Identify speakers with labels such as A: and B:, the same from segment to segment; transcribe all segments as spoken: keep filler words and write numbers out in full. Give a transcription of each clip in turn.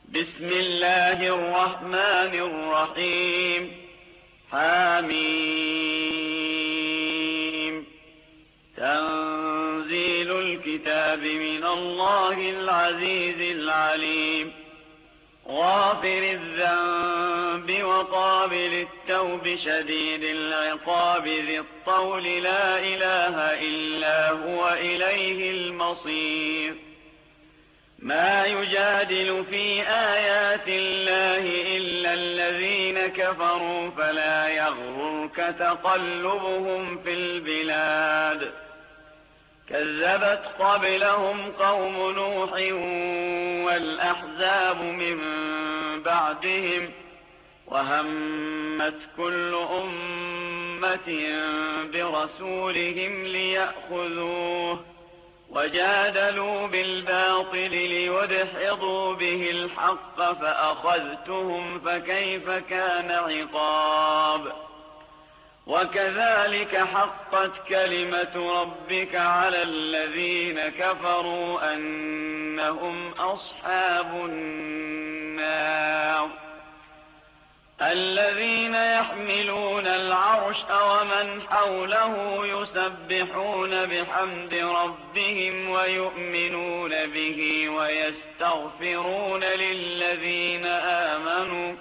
A: بسم الله الرحمن الرحيم. حميم. تنزيل الكتاب من الله العزيز العليم. غافر الذنب وقابل التوب شديد العقاب ذي الطول لا إله إلا هو إليه المصير. ما يجادل في آيات الله إلا الذين كفروا فلا يغررك تقلبهم في البلاد. كذبت قبلهم قوم نوح والأحزاب من بعدهم وهمت كل أمة برسولهم ليأخذوه وجادلوا بالباطل ليدحضوا به الحق فأخذتهم فكيف كان عقاب. وكذلك حقت كلمة ربك على الذين كفروا أنهم أصحاب النار. الذين يحملون العرش ومن حوله يسبحون بحمد ربهم ويؤمنون به ويستغفرون للذين آمنوا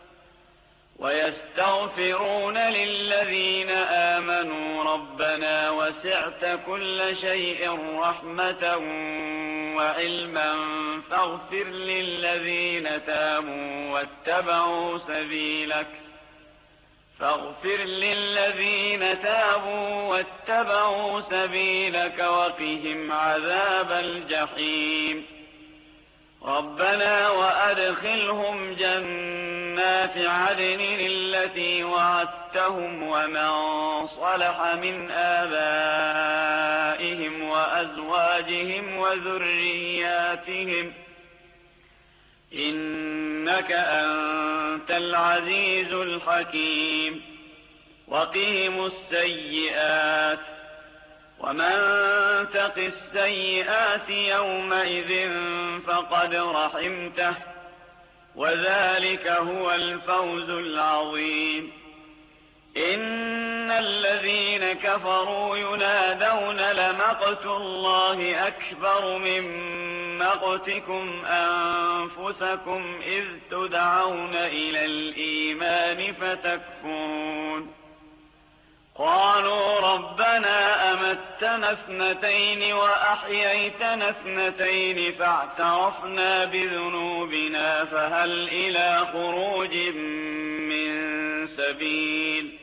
A: ويستغفرون للذين آمنوا ربنا وسعت كل شيء رحمة وعلما فاغفر للذين تابوا واتبعوا سبيلك فاغفر للذين تابوا واتبعوا سبيلك وقهم عذاب الجحيم. ربنا وأدخلهم جنات عدن التي وعدتهم ومن صلح من آبائهم وأزواجهم وذرياتهم إنك أنت العزيز الحكيم. وقهم السيئات ومن تق السيئات يومئذ فقد رحمته وذلك هو الفوز العظيم. إن الذين كفروا ينادون لمقت الله أكبر من مقتكم أنفسكم إذ تدعون إلى الإيمان فتكفرون. قالوا ربنا أمتنا اثنتين وأحييتنا اثنتين فاعترفنا بذنوبنا فهل إلى خروج من سبيل.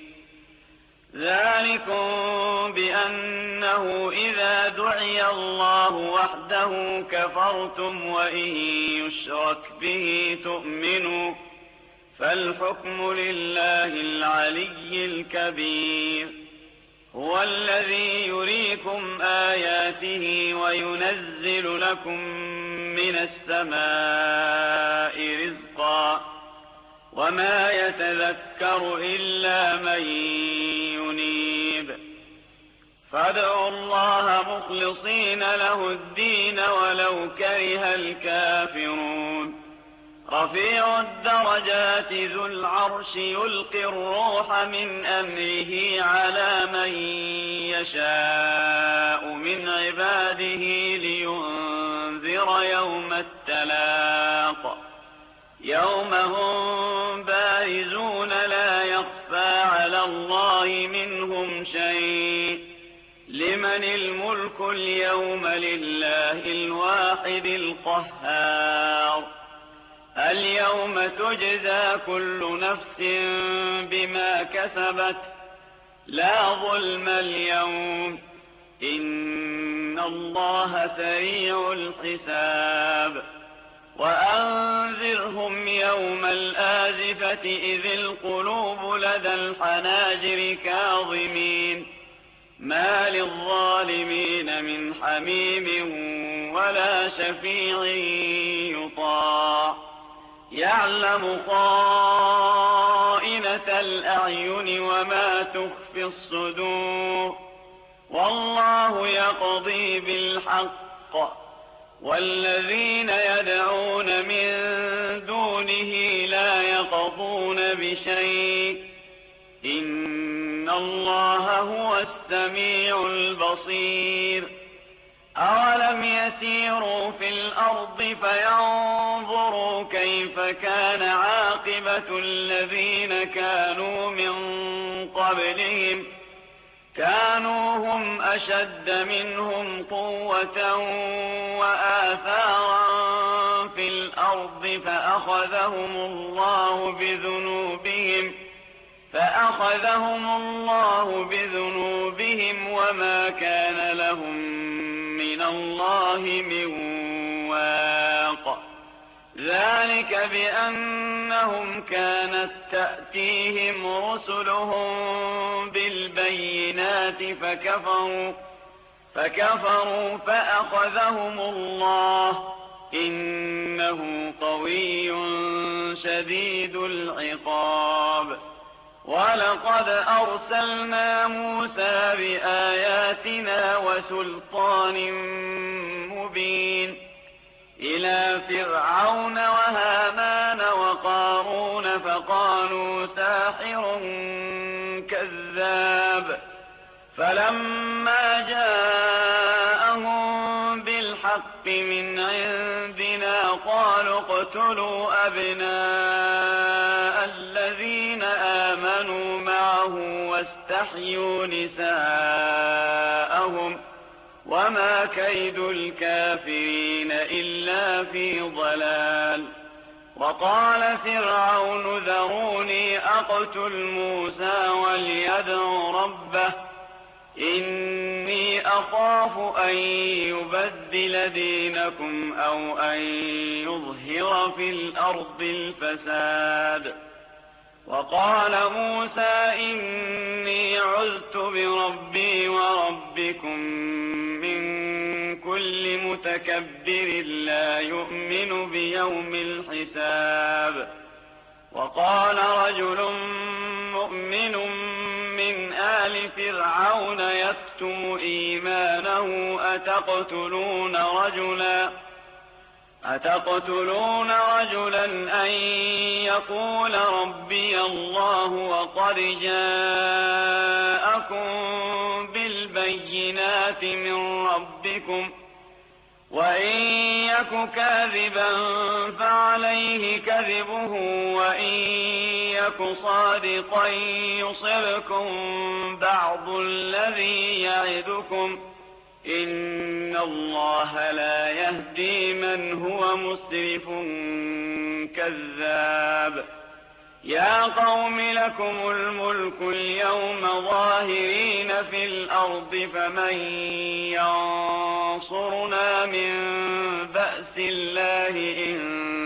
A: ذلكم بأنه إذا دعي الله وحده كفرتم وإن يشرك به تؤمنوا فالحكم لله العلي الكبير. هو الذي يريكم آياته وينزل لكم من السماء رزقا وما يتذكر إلا من ينيب. فادعوا الله مخلصين له الدين ولو كره الكافرون. رفيع الدرجات ذو العرش يلقي الروح من أمره على من يشاء من عباده لينذر يوم التلاق يوم هم بارزون لا يخفى على الله منهم شيء. لمن الملك اليوم لله الواحد القهار. اليوم تجزى كل نفس بما كسبت لا ظلم اليوم إن الله سريع الحساب. وأنذرهم يوم الآزفة إذ القلوب لدى الحناجر كاظمين ما للظالمين من حميم ولا شفيع يطاع. يعلم خائنة الأعين وما تخفي الصدور والله يقضي بالحق والذين يدعون من بشيء إن الله هو السميع البصير. أولم يسيروا في الأرض فينظروا كيف كان عاقبة الذين كانوا من قبلهم كانوا هم أشد منهم قوة وآثارا في الأرض فأخذهم الله بذنوبهم فأخذهم الله بذنوبهم وما كان لهم من الله من واق. ذلك بأنهم كانت تأتيهم رسلهم بالبينات فكفروا فكفروا فأخذهم الله إنه قوي شديد العقاب. ولقد أرسلنا موسى بآياتنا وسلطان مبين إلى فرعون وهامان وقارون فقالوا ساحر كذاب. فلما جاءهم بالحق من عندنا قالوا اقتلوا أبناء الذين آمنوا معه واستحيوا نساءهم وما كيد الكافرين إلا في ضلال. وقال فرعون ذروني أقتل موسى وليدع ربه إني أخاف أن يبدل دينكم أو أن يظهر في الأرض الفساد. وقال موسى إني عذت بربي وربكم من كل متكبر لا يؤمن بيوم الحساب. وقال رجل مؤمن من آل فرعون يكتم إيمانه أتقتلون رجلا أتقتلون رجلا أن يقول ربي الله وقد جاءكم بالبينات من ربكم وإن يك كاذبا فعليه كذبه وإن يك صادقا يصبكم بعض الذي يعدكم إن الله لا يهدي من هو مسرف كذاب. يا قوم لكم الملك اليوم ظاهرين في الأرض فمن ينصرنا من بأس الله إن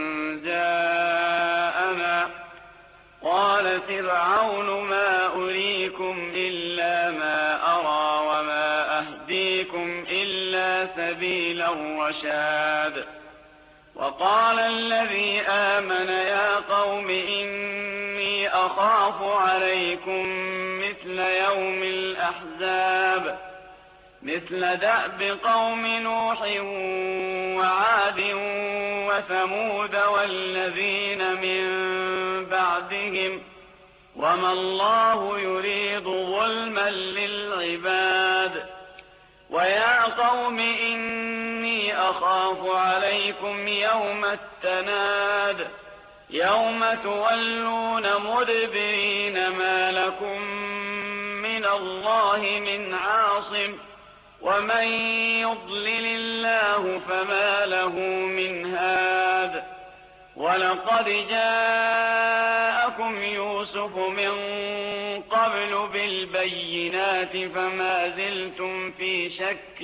A: جاءنا. قال فرعون ما أريكم إلا ما أرى وما أهديكم إلا سبيل الرشاد. وقال الذي آمن يا قوم إني أخاف عليكم مثل يوم الأحزاب مثل دأب قوم نوح وعاد وثمود والذين من بعدهم وما الله يريد ظلما للعباد. ويا قوم إني أخاف عليكم يوم التناد يوم تولون مدبرين ما لكم من الله من عاصم ومن يضلل الله فما له من هاد. ولقد جاءكم يوسف من قبل بالبينات فما زلتم في شك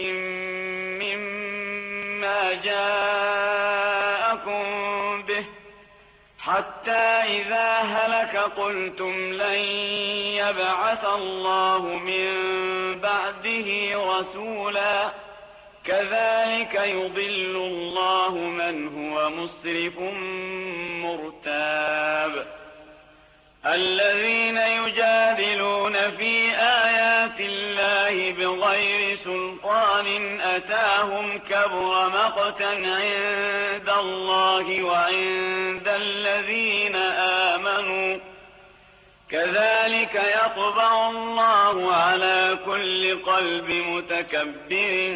A: مما جاءكم به حتى إذا هلك قلتم لن يبعث الله من بعده رسولا كذلك يضل الله من هو مسرف مرتاب. الذين يجادلون في آيات الله بغير سلطان أتاهم كبر مقتا عند الله وعند الذين آمنوا كذلك يطبع الله على كل قلب متكبر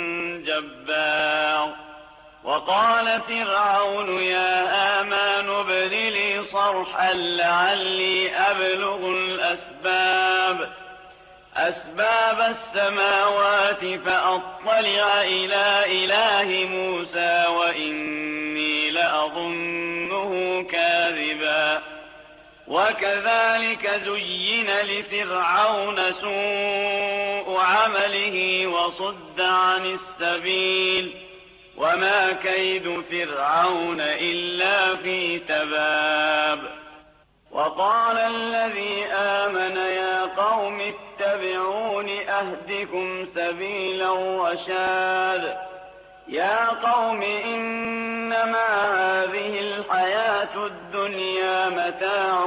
A: جبار. وقال فرعون يا آمان ابن لي صرحا لعلي أبلغ الأسباب أسباب السماوات فأطلع إلى إله موسى وإني لأظنه كاذبا. وكذلك زين لفرعون سوء عمله وصد عن السبيل وما كيد فرعون إلا في تباب. وقال الذي آمن يا قوم اتبعون أهدكم سبيل الرشاد. يا قوم إنما هذه الحياة الدنيا متاع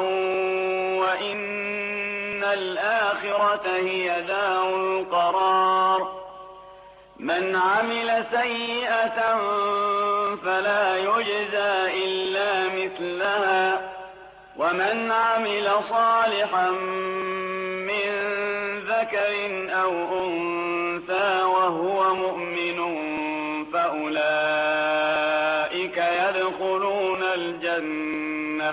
A: وإن الآخرة هي دار القرار. من عمل سيئة فلا يجزى إلا مثلها ومن عمل صالحا من ذكر أو أنثى وهو مؤمن فأولئك يدخلون الجنة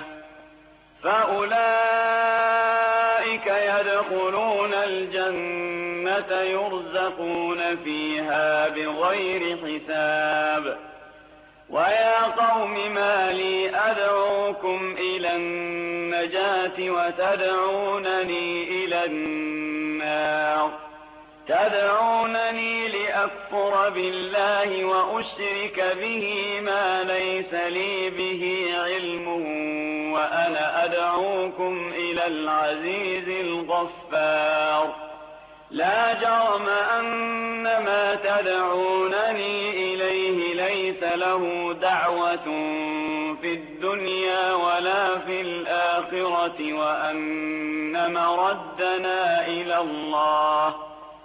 A: فأولئك يدخلون الجنة يرزقون فيها بغير حساب. ويا قوم ما لي أدعوكم إلى النجاة وتدعونني إلى النار تدعونني لأكفر بالله وأشرك به ما ليس لي به علم وأنا أدعوكم إلى العزيز الغفار. لا جرم أن ما تدعونني إليه ليس له دعوة في الدنيا ولا في الآخرة وأن مردنا إلى الله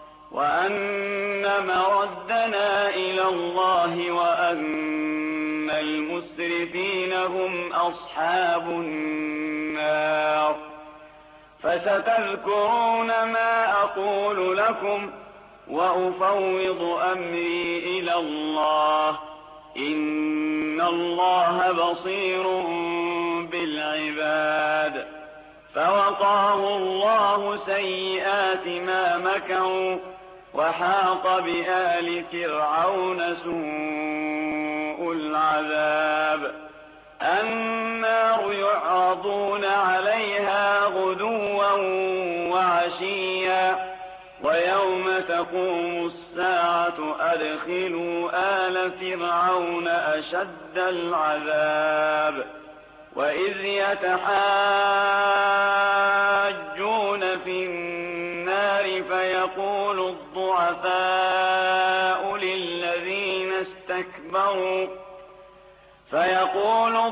A: وأن مردنا إلى الله وأن المسرفين هم أصحاب النار. فستذكرون ما أقول لكم وأفوض أمري إلى الله إن الله بصير بالعباد. فوقاه الله سيئات ما مكروا وحاق بآل فرعون سوء العذاب. النار يعرضون عليها غدوا وعشيا ويوم تقوم الساعة أدخلوا آل فرعون أشد العذاب. وإذ يتحاجون في النار فيقول الضعفاء للذين استكبروا فيقول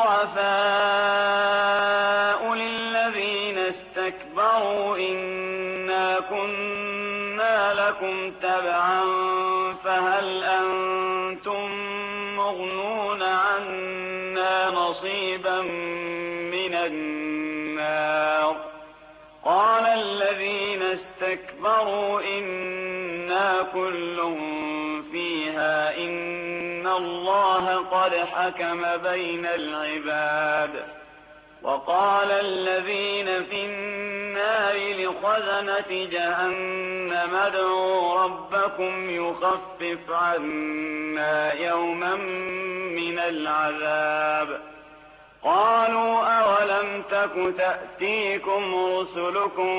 A: الضعفاء للذين استكبروا إنا كنا لكم تبعا فهل أنتم مغنون عنا نصيبا من النار. قال الذين استكبروا إنا كل فيها إن الله قد حكم بين العباد. وقال الذين في النار لخزنة جهنم ادعوا ربكم يخفف عنا يوما من العذاب. قالوا أولم تك تأتيكم رسلكم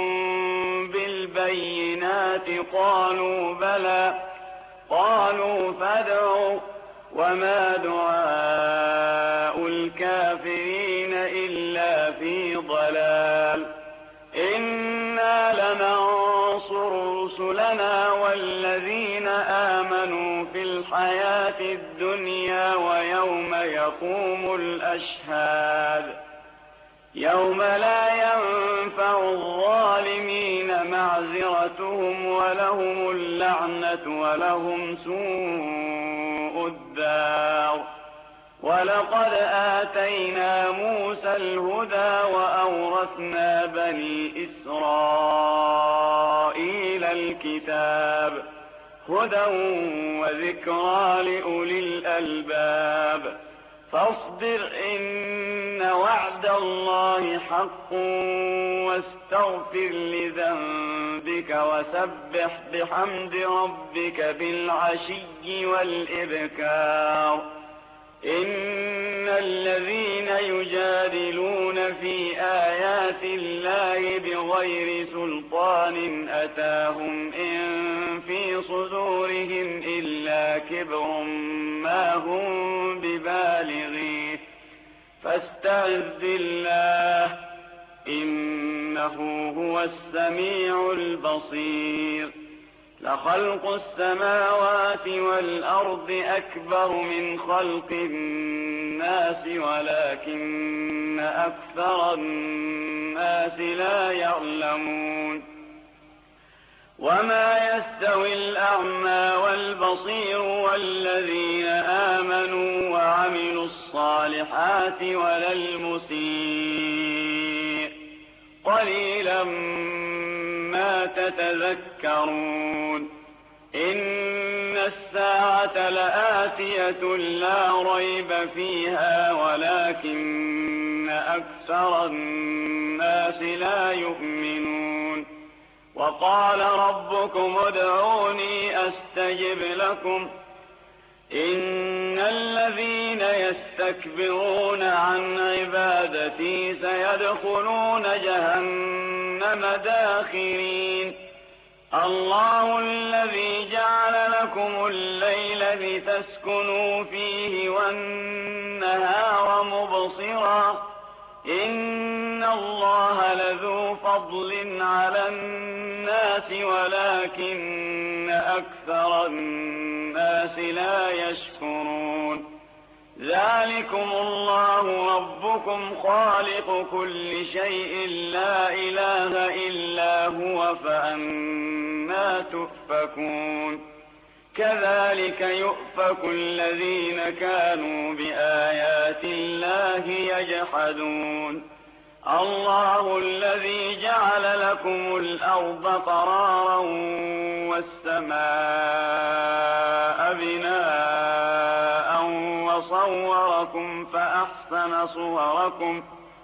A: بالبينات قالوا بلى قالوا فادعوا وما دعاء الكافرين إلا في ضلال. إنا لننصر رسلنا والذين آمنوا في الحياة الدنيا ويوم يقوم الأشهاد. يوم لا ينفع الظالمين معذرتهم ولهم اللعنة ولهم سوء الدار. ولقد آتينا موسى الهدى وأورثنا بني إسرائيل الكتاب هدى وذكرى لأولي الألباب فاصبر إن وعد الله حق واستغفر لذنبك وسبح بحمد ربك بالعشي والإبكار إن الذين يجادلون في آيات الله بغير سلطان أتاهم إن في صدورهم إلا كبر ما هم ببالغيه فاستعذ بالله إنه هو السميع البصير لخلق السماوات والأرض أكبر من خلق الناس ولكن أكثر الناس لا يعلمون وما يستوي الأعمى والبصير والذين آمنوا وعملوا الصالحات ولا المسيء قليلا ما تتذكرون إن الساعة لآتية لا ريب فيها ولكن أكثر الناس لا يؤمنون وقال ربكم ادعوني أستجب لكم إن الذين يستكبرون عن عبادتي سيدخلون جهنم داخرين الله الذي جعل لكم الليل لتسكنوا فيه والنهار مبصرا إن الله لذو فضل على الناس ولكن أكثر الناس لا يشكرون ذلكم الله ربكم خالق كل شيء لا إله إلا هو فأنى تؤفكون كذلك يؤفك الذين كانوا بآيات الله يجحدون الله الذي جعل لكم الأرض قرارا والسماء بناء وصوركم فأحسن صوركم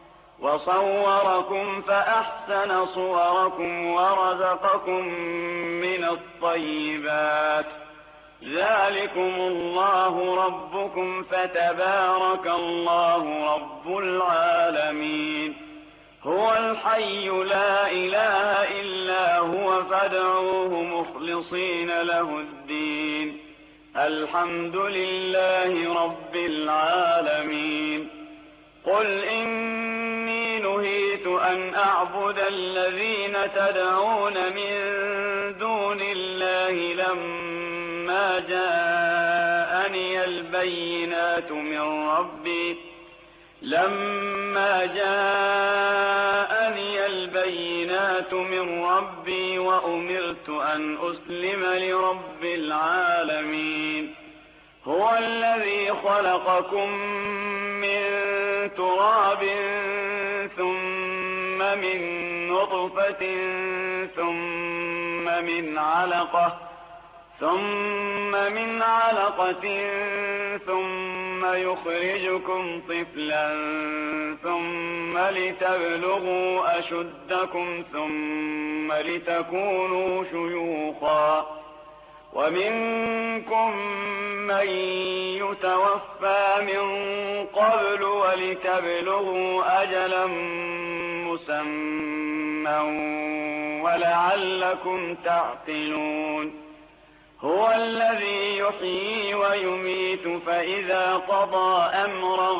A: وصوركم فأحسن صوركم ورزقكم من الطيبات ذلكم الله ربكم فتبارك الله رب العالمين هو الحي لا إله إلا هو فادعوه مخلصين له الدين الحمد لله رب العالمين قل إني نهيت أن أعبد الذين تدعون من دون الله لما جاءني البينات من ربي لما جاءني البينات من ربي وأمرت أن أسلم لرب العالمين هو الذي خلقكم من تراب ثم من نطفة ثم من علقة ثم من علقة ثم يخرجكم طفلا ثم لتبلغوا أشدكم ثم لتكونوا شيوخا ومنكم من يتوفى من قبل ولتبلغوا أجلا مسمى ولعلكم تعقلون هو الذي يحيي ويميت فإذا قضى أمرا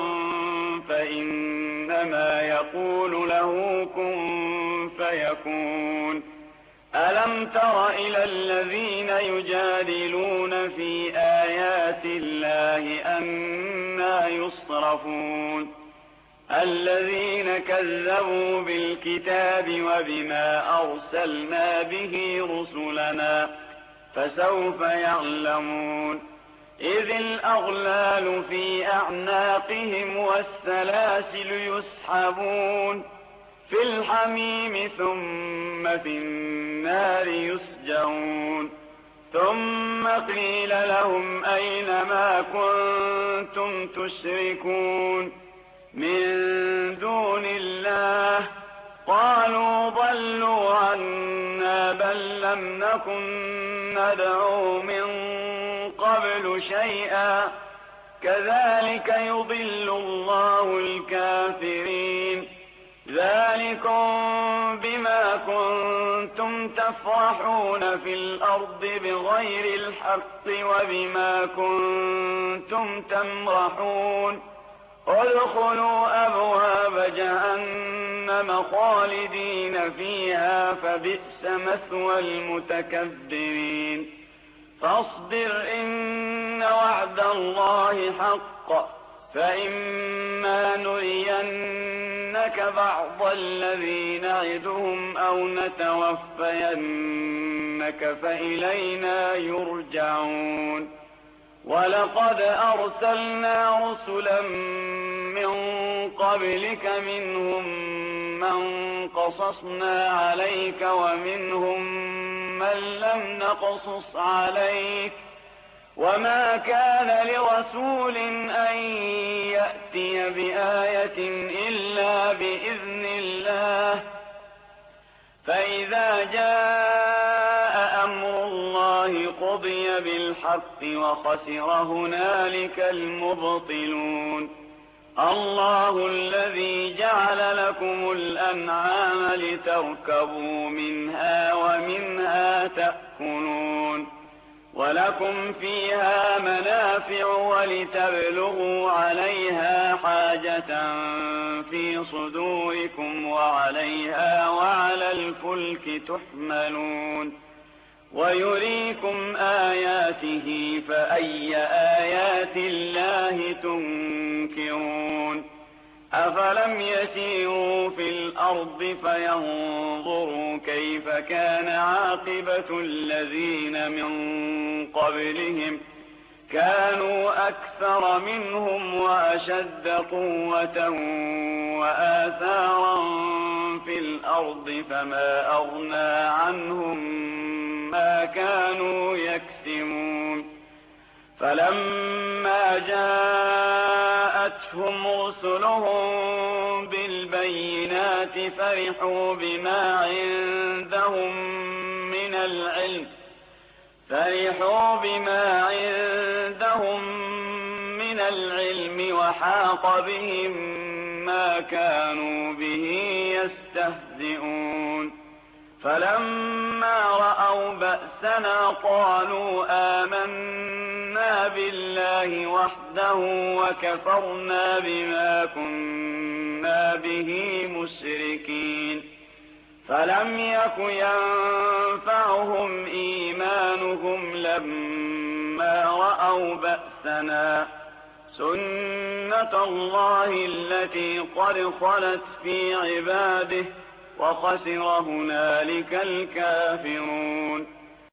A: فإنما يقول له كن فيكون ألم تر إلى الذين يجادلون في آيات الله أنى يصرفون الذين كذبوا بالكتاب وبما أرسلنا به رسلنا فسوف يعلمون إذ الأغلال في أعناقهم والسلاسل يسحبون في الحميم ثم في النار يسجرون ثم قيل لهم أين ما كنتم تشركون من دون الله قالوا ضلوا عنا بل لم نكن ندعو من قبل شيئا كذلك يضل الله الكافرين ذلكم بما كنتم تفرحون في الأرض بغير الحق وبما كنتم تمرحون ادخلوا أبواب جهنم خالدين فيها فبئس مثوى المتكبرين فاصبر إن وعد الله حق فإما نرينك بعض الذي نعدهم أو نتوفينك فإلينا يرجعون ولقد أرسلنا رسلا من قبلك منهم من قصصنا عليك ومنهم من لم نقصص عليك وما كان لرسول أن يأتي بآية إلا بإذن الله فإذا جاء أمر الله قضي بالحق وخسر هنالك المبطلون الله الذي جعل لكم الأنعام لتركبوا منها ومنها تأكلون ولكم فيها منافع ولتبلغوا عليها حاجة في صدوركم وعليها وعلى الفلك تحملون ويريكم آياته فأي آيات الله تنكرون أفلم يسيروا في الأرض فينظروا كيف كان عاقبة الذين من قبلهم كانوا أكثر منهم وأشد قوة وآثارا في الأرض فما أغنى عنهم ما كانوا يكسبون فلما جاءتهم رسلهم بالبينات فرحوا بما عندهم من العلم فرحوا بما عندهم من العلم وحاق بهم ما كانوا به يستهزئون فلما رأوا بأسنا قالوا آمنا بالله وحده وكفرنا بما كنا به مشركين فلم يك ينفعهم إيمانهم لما رأوا بأسنا سنة الله التي قد خلت في عباده وخسر هنالك الكافرون